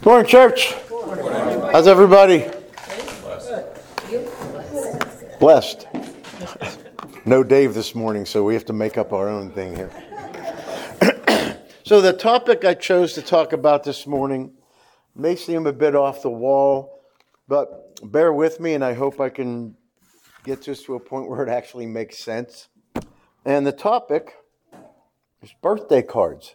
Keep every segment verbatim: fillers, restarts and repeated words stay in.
Good morning, church. Good morning. How's everybody? Blessed. Blessed. No Dave this morning, so we have to make up our own thing here. So the topic I chose to talk about this morning may seem a bit off the wall, but bear with me, and I hope I can get this to a point where it actually makes sense. And the topic is birthday cards.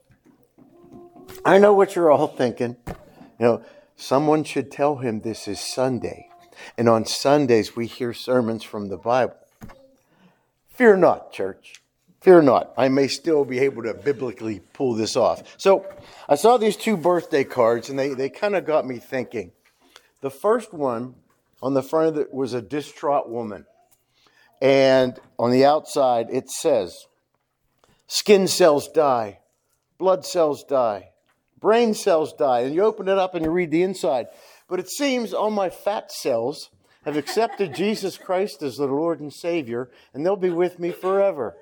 I know what you're all thinking. You know, someone should tell him this is Sunday. And on Sundays, we hear sermons from the Bible. Fear not, church. Fear not. I may still be able to biblically pull this off. So I saw these two birthday cards, and they, they kind of got me thinking. The first one, on the front of it, was a distraught woman. And on the outside, it says, skin cells die, blood cells die, brain cells die. And you open it up and you read the inside. But it seems all my fat cells have accepted Jesus Christ as the Lord and Savior, and they'll be with me forever.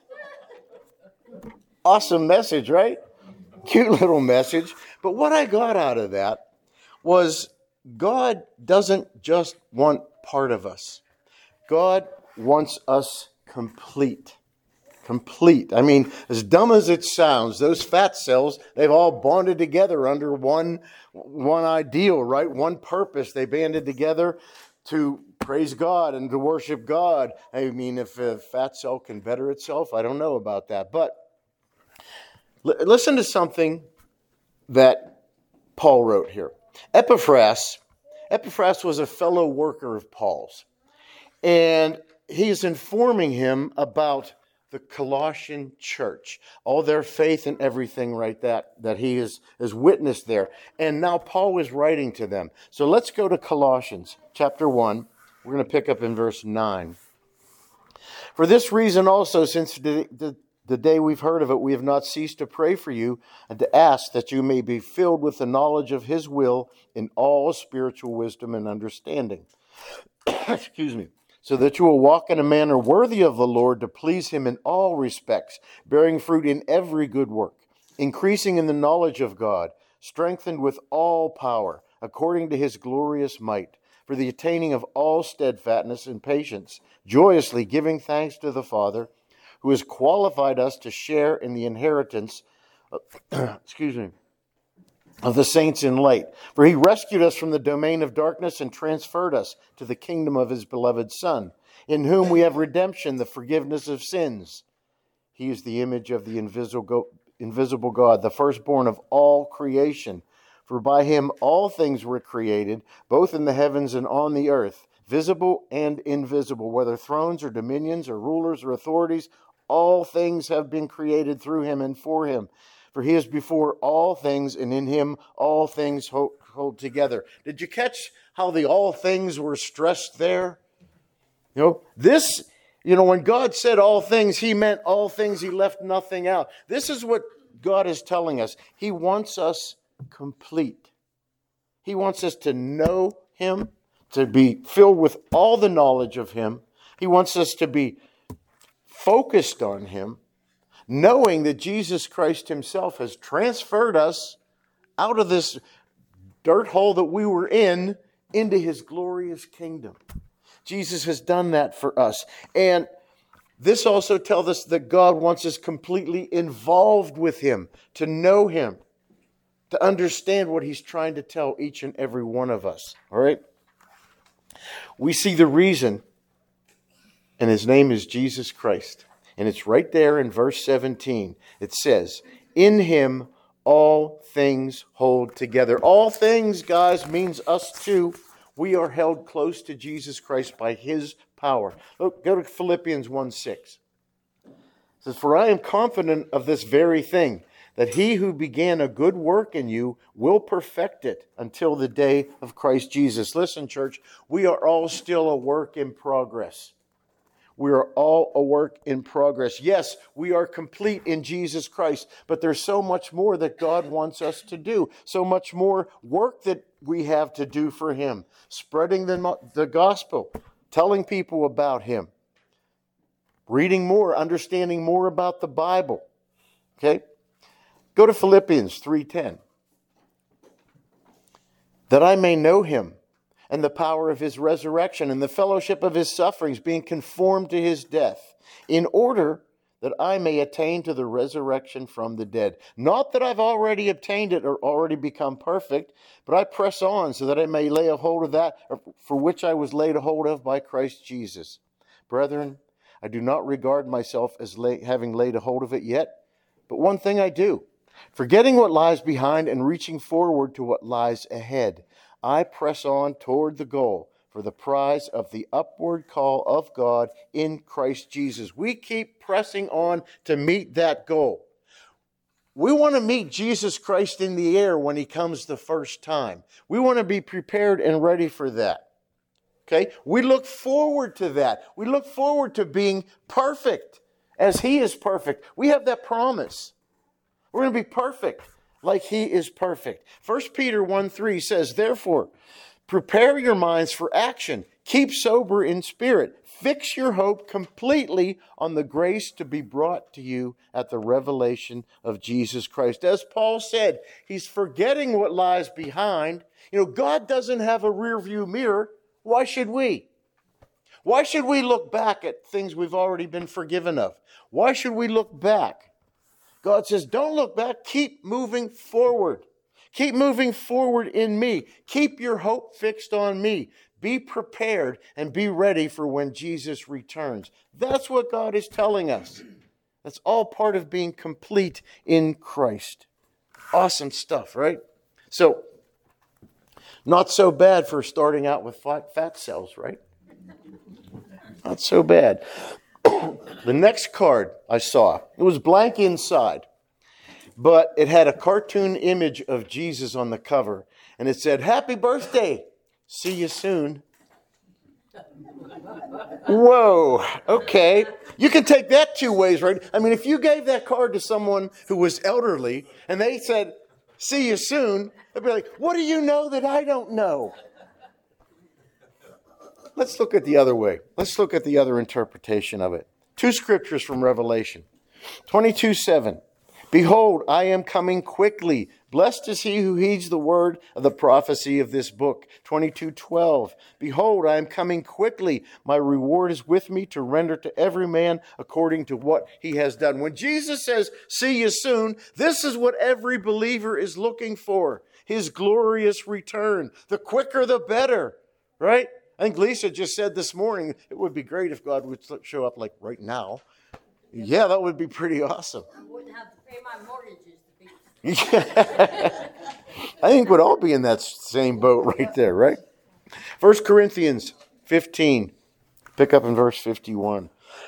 Awesome message, right? Cute little message. But what I got out of that was God doesn't just want part of us. God wants us complete. Complete. I mean, as dumb as it sounds, those fat cells, they've all bonded together under one, one ideal, right? One purpose. They banded together to praise God and to worship God. I mean, if a fat cell can better itself, I don't know about that. But l- listen to something that Paul wrote here. Epaphras, Epaphras was a fellow worker of Paul's. And he's informing him about the Colossian church, all their faith and everything right that, that he has, has witnessed there. And now Paul is writing to them. So let's go to Colossians chapter one. We're going to pick up in verse nine. For this reason also, since the, the, the day we've heard of it, we have not ceased to pray for you and to ask that you may be filled with the knowledge of his will in all spiritual wisdom and understanding. Excuse me. So that you will walk in a manner worthy of the Lord to please him in all respects, bearing fruit in every good work, increasing in the knowledge of God, strengthened with all power, according to his glorious might, for the attaining of all steadfastness and patience, joyously giving thanks to the Father, who has qualified us to share in the inheritance, uh, excuse me, of the saints in light. For he rescued us from the domain of darkness and transferred us to the kingdom of his beloved Son, in whom we have redemption, the forgiveness of sins. He is the image of the invisible invisible God, the firstborn of all creation. For by him all things were created, both in the heavens and on the earth, visible and invisible, whether thrones or dominions or rulers or authorities, all things have been created through him and for him. For he is before all things, and in him all things hold, hold together. Did you catch how the all things were stressed there? You know, this, you know, when God said all things, he meant all things. He left nothing out. This is what God is telling us. He wants us complete. He wants us to know him, to be filled with all the knowledge of him. He wants us to be focused on him, knowing that Jesus Christ himself has transferred us out of this dirt hole that we were in into his glorious kingdom. Jesus has done that for us. And this also tells us that God wants us completely involved with him, to know him, to understand what he's trying to tell each and every one of us. All right? We see the reason, and his name is Jesus Christ. And it's right there in verse seventeen. It says, in him all things hold together. All things, guys, means us too. We are held close to Jesus Christ by his power. Look, go to Philippians one six. It says, for I am confident of this very thing, that he who began a good work in you will perfect it until the day of Christ Jesus. Listen, church, we are all still a work in progress. We are all a work in progress. Yes, we are complete in Jesus Christ, but there's so much more that God wants us to do. So much more work that we have to do for him. Spreading the, the gospel, telling people about him, reading more, understanding more about the Bible. Okay? Go to Philippians three ten. that I may know him and the power of his resurrection and the fellowship of his sufferings, being conformed to his death, in order that I may attain to the resurrection from the dead. Not that I've already obtained it or already become perfect, but I press on so that I may lay a hold of that for which I was laid a hold of by Christ Jesus. Brethren, I do not regard myself as lay, having laid a hold of it yet, but one thing I do, forgetting what lies behind and reaching forward to what lies ahead, I press on toward the goal for the prize of the upward call of God in Christ Jesus. We keep pressing on to meet that goal. We want to meet Jesus Christ in the air when he comes the first time. We want to be prepared and ready for that. Okay? We look forward to that. We look forward to being perfect as he is perfect. We have that promise. We're going to be perfect like he is perfect. First Peter one three says, therefore, prepare your minds for action. Keep sober in spirit. Fix your hope completely on the grace to be brought to you at the revelation of Jesus Christ. As Paul said, he's forgetting what lies behind. You know, God doesn't have a rear view mirror. Why should we? Why should we look back at things we've already been forgiven of? Why should we look back? God says, don't look back. Keep moving forward. Keep moving forward in me. Keep your hope fixed on me. Be prepared and be ready for when Jesus returns. That's what God is telling us. That's all part of being complete in Christ. Awesome stuff, right? So, not so bad for starting out with fat cells, right? Not so bad. The next card I saw, it was blank inside, but it had a cartoon image of Jesus on the cover, and it said, happy birthday, see you soon. Whoa, okay. You can take that two ways, right? I mean, if you gave that card to someone who was elderly, and they said, see you soon, they'd be like, what do you know that I don't know? Let's look at the other way. Let's look at the other interpretation of it. Two scriptures from Revelation. twenty-two seven. Behold, I am coming quickly. Blessed is he who heeds the word of the prophecy of this book. twenty-two twelve. Behold, I am coming quickly. My reward is with me to render to every man according to what he has done. When Jesus says, see you soon, this is what every believer is looking for. His glorious return. The quicker, the better. Right? I think Lisa just said this morning, it would be great if God would show up like right now. Yeah, that would be pretty awesome. I wouldn't have to pay my mortgages to be. I think we'd all be in that same boat right there, right? First Corinthians fifteen, pick up in verse fifty-one.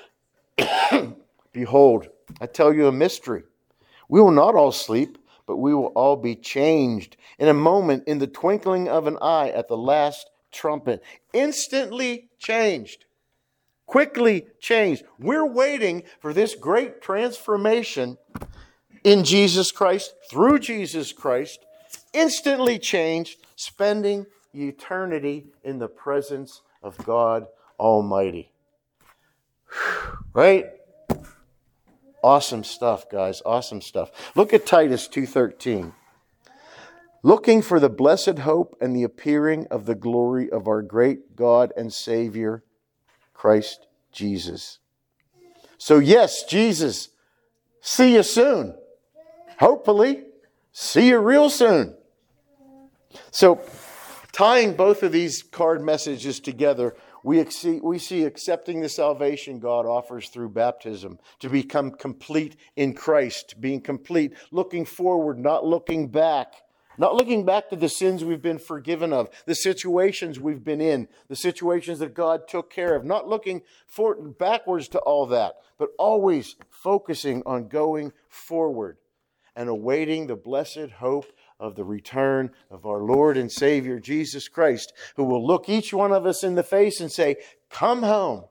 Behold, I tell you a mystery. We will not all sleep, but we will all be changed in a moment, in the twinkling of an eye, at the last trumpet. Instantly changed. Quickly changed. We're waiting for this great transformation in Jesus Christ, through Jesus Christ, instantly changed, spending eternity in the presence of God Almighty. Right? Awesome stuff, guys. Awesome stuff. Look at Titus two thirteen. Looking for the blessed hope and the appearing of the glory of our great God and Savior, Christ Jesus. So yes, Jesus, see you soon. Hopefully, see you real soon. So, tying both of these card messages together, we see, we see accepting the salvation God offers through baptism, to become complete in Christ, being complete, looking forward, not looking back. Not looking back to the sins we've been forgiven of, the situations we've been in, the situations that God took care of. Not looking for, backwards to all that, but always focusing on going forward and awaiting the blessed hope of the return of our Lord and Savior, Jesus Christ, who will look each one of us in the face and say, come home.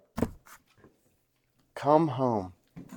Come home.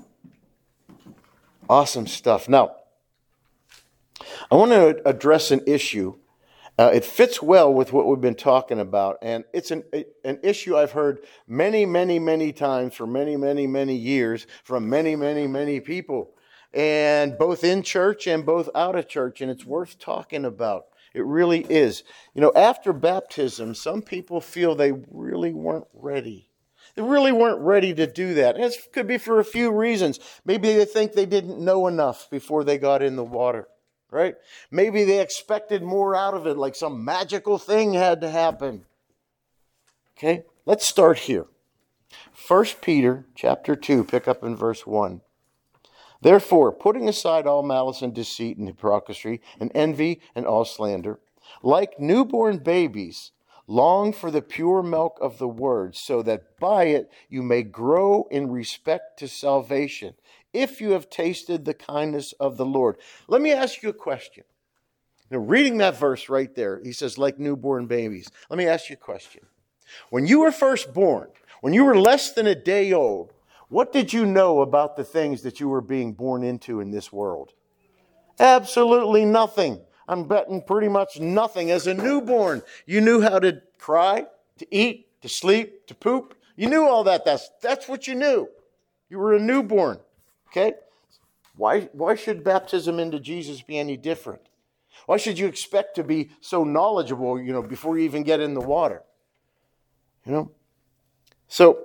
Awesome stuff. Now, I want to address an issue. Uh, it fits well with what we've been talking about, and it's an an issue I've heard many, many, many times for many, many, many years from many, many, many people, and both in church and both out of church, and it's worth talking about. It really is. You know, after baptism, some people feel they really weren't ready. They really weren't ready to do that. And it could be for a few reasons. Maybe they think they didn't know enough before they got in the water, right? Maybe they expected more out of it, like some magical thing had to happen. Okay, let's start here. First Peter chapter two, pick up in verse one. Therefore, putting aside all malice and deceit and hypocrisy and envy and all slander, like newborn babies, long for the pure milk of the word, so that by it you may grow in respect to salvation, if you have tasted the kindness of the Lord. Let me ask you a question. Now, reading that verse right there, he says, like newborn babies. Let me ask you a question. When you were first born, when you were less than a day old, what did you know about the things that you were being born into in this world? Absolutely nothing. I'm betting pretty much nothing. As a newborn, you knew how to cry, to eat, to sleep, to poop. You knew all that. That's, that's what you knew. You were a newborn. Okay? Why, why should baptism into Jesus be any different? Why should you expect to be so knowledgeable, you know, before you even get in the water? You know? So,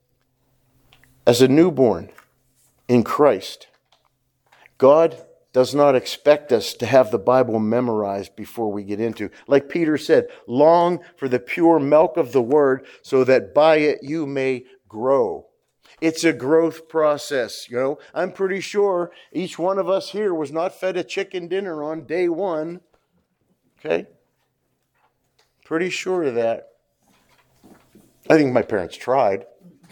as a newborn in Christ, God does not expect us to have the Bible memorized before we get into. Like Peter said, long for the pure milk of the word, so that by it you may grow. It's a growth process, you know. I'm pretty sure each one of us here was not fed a chicken dinner on day one. Okay? Pretty sure of that. I think my parents tried.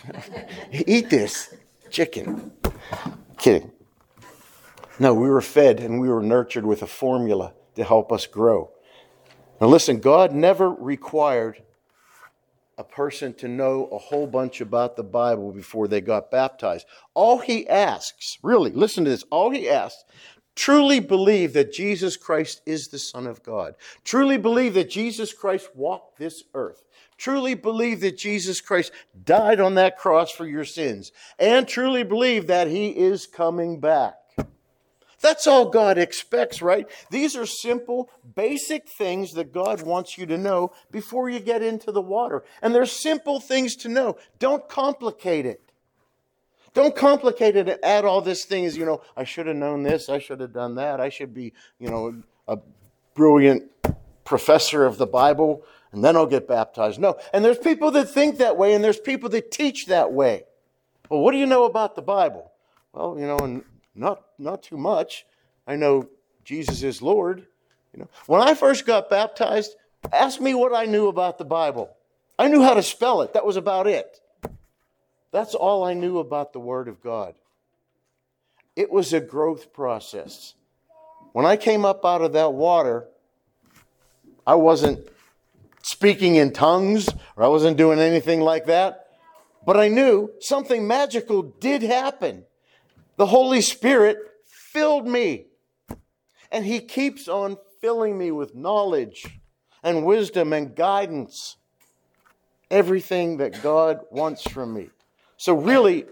Eat this chicken. Kidding. No, we were fed and we were nurtured with a formula to help us grow. Now listen, God never required a person to know a whole bunch about the Bible before they got baptized. All he asks, really, listen to this, all he asks, truly believe that Jesus Christ is the Son of God. Truly believe that Jesus Christ walked this earth. Truly believe that Jesus Christ died on that cross for your sins. And truly believe that he is coming back. That's all God expects, right? These are simple, basic things that God wants you to know before you get into the water. And they're simple things to know. Don't complicate it. Don't complicate it and add all this things, you know, I should have known this, I should have done that, I should be, you know, a brilliant professor of the Bible, and then I'll get baptized. No. And there's people that think that way, and there's people that teach that way. Well, what do you know about the Bible? Well, you know, and not not too much. I know Jesus is Lord. You know, when I first got baptized, ask me what I knew about the Bible. I knew how to spell it. That was about it. That's all I knew about the Word of God. It was a growth process. When I came up out of that water, I wasn't speaking in tongues, or I wasn't doing anything like that. But I knew something magical did happen. The Holy Spirit filled me. And he keeps on filling me with knowledge and wisdom and guidance. Everything that God wants from me. So really,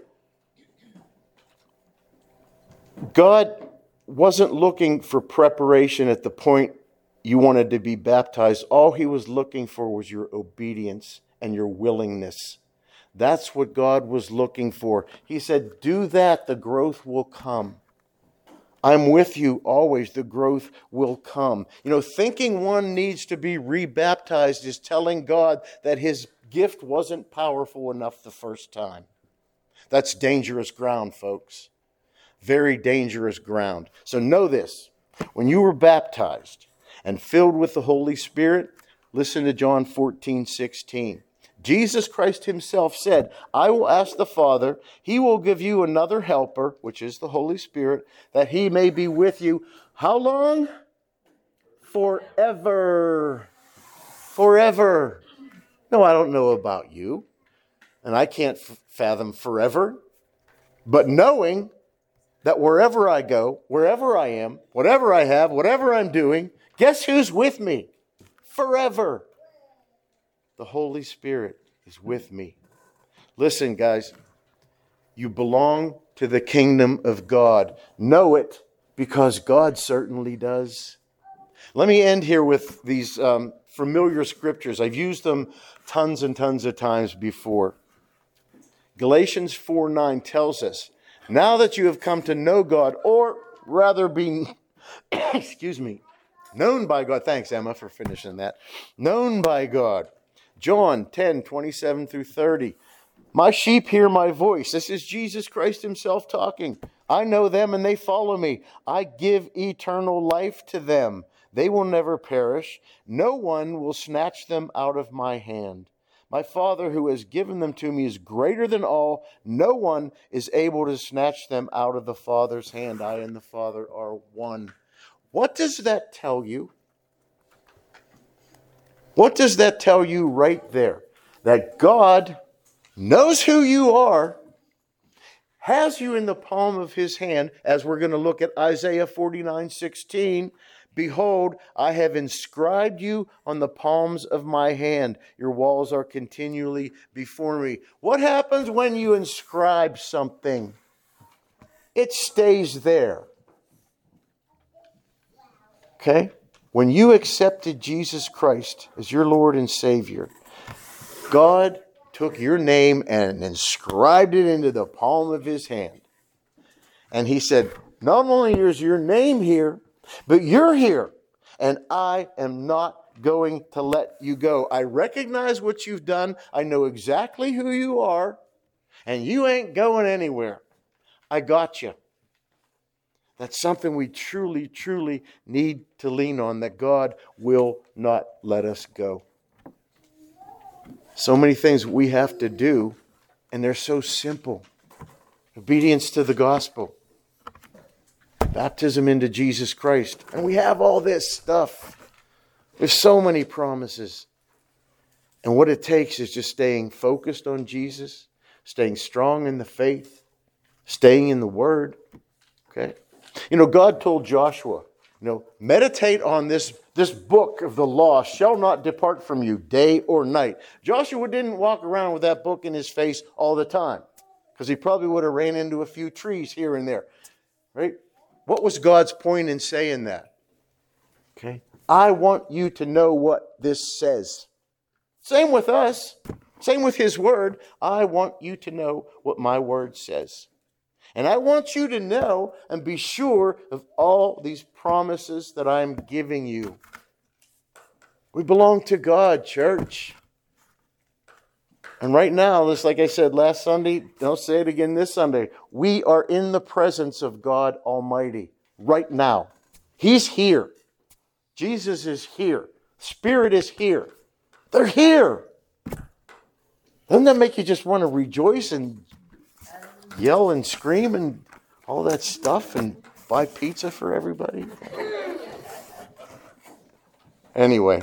God wasn't looking for preparation at the point you wanted to be baptized. All he was looking for was your obedience and your willingness. That's what God was looking for. He said, do that, the growth will come. I'm with you always, the growth will come. You know, thinking one needs to be rebaptized is telling God that his gift wasn't powerful enough the first time. That's dangerous ground, folks. Very dangerous ground. So know this. When you were baptized and filled with the Holy Spirit, listen to John fourteen sixteen. Jesus Christ himself said, I will ask the Father, he will give you another helper, which is the Holy Spirit, that he may be with you. How long? Forever. Forever. No, I don't know about you. And I can't f- fathom forever. But knowing that wherever I go, wherever I am, whatever I have, whatever I'm doing, guess who's with me? Forever. The Holy Spirit is with me. Listen, guys, you belong to the kingdom of God. Know it because God certainly does. Let me end here with these um, familiar scriptures. I've used them tons and tons of times before. Galatians four nine tells us, now that you have come to know God, or rather be, excuse me, known by God. Thanks, Emma, for finishing that. Known by God. John ten twenty-seven through thirty. My sheep hear my voice. This is Jesus Christ himself talking. I know them and they follow me. I give eternal life to them. They will never perish. No one will snatch them out of my hand. My Father who has given them to me is greater than all. No one is able to snatch them out of the Father's hand. I and the Father are one. What does that tell you? What does that tell you right there? That God knows who you are, has you in the palm of his hand, as we're going to look at Isaiah forty-nine sixteen. Behold, I have inscribed you on the palms of my hand. Your walls are continually before me. What happens when you inscribe something? It stays there. Okay? When you accepted Jesus Christ as your Lord and Savior, God took your name and inscribed it into the palm of his hand. And he said, not only is your name here, but you're here, and I am not going to let you go. I recognize what you've done. I know exactly who you are, and you ain't going anywhere. I got you. That's something we truly, truly need to lean on, that God will not let us go. So many things we have to do, and they're so simple. Obedience to the gospel. Baptism into Jesus Christ. And we have all this stuff. There's so many promises. And what it takes is just staying focused on Jesus, staying strong in the faith, staying in the Word. Okay? You know, God told Joshua, you know, meditate on this, this book of the law shall not depart from you day or night. Joshua didn't walk around with that book in his face all the time, because he probably would have ran into a few trees here and there. Right? What was God's point in saying that? Okay. I want you to know what this says. Same with us. Same with his word. I want you to know what my word says. And I want you to know and be sure of all these promises that I'm giving you. We belong to God, church. And right now, just like I said last Sunday, I'll say it again this Sunday, we are in the presence of God Almighty right now. He's here. Jesus is here. Spirit is here. They're here. Doesn't that make you just want to rejoice and yell and scream and all that stuff and buy pizza for everybody? Anyway,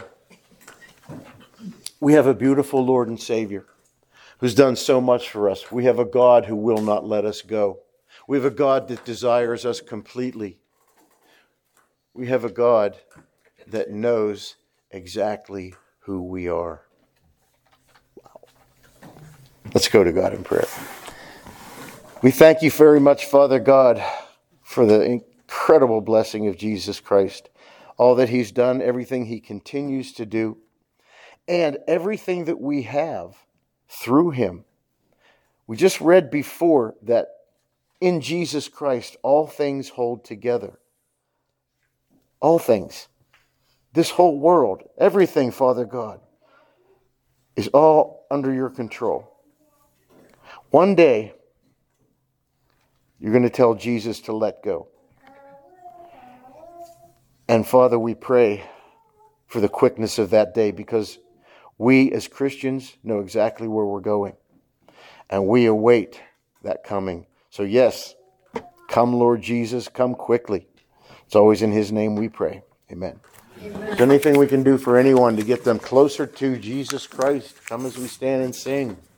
we have a beautiful Lord and Savior who's done so much for us. We have a God who will not let us go. We have a God that desires us completely. We have a God that knows exactly who we are. Wow. Let's go to God in prayer. We thank you very much, Father God, for the incredible blessing of Jesus Christ. All that he's done, everything he continues to do, and everything that we have through him. We just read before that in Jesus Christ, all things hold together. All things. This whole world, everything, Father God, is all under your control. One day, you're going to tell Jesus to let go. And Father, we pray for the quickness of that day, because we as Christians know exactly where we're going. And we await that coming. So yes, come Lord Jesus, come quickly. It's always in his name we pray. Amen. Amen. Is there anything we can do for anyone to get them closer to Jesus Christ? Come as we stand and sing.